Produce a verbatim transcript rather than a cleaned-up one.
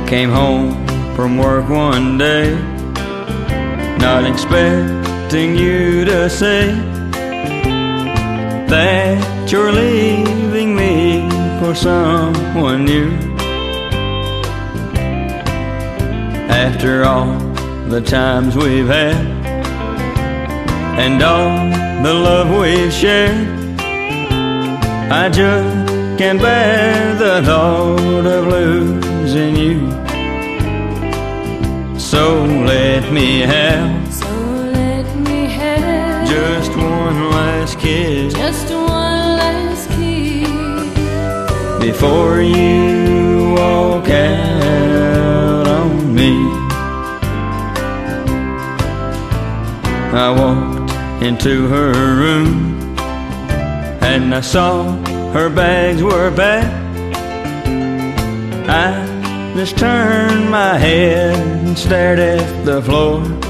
came home from work one day, not expecting you to say that you're leaving me for someone new. After all the times we've had and all the love we've shared, I just can't bear the thought of losing you. So let me have, so let me have just one last kiss, just one last kiss before you walk out on me. I walked into her room and I saw her bags were packed. I just turned my head and stared at the floor.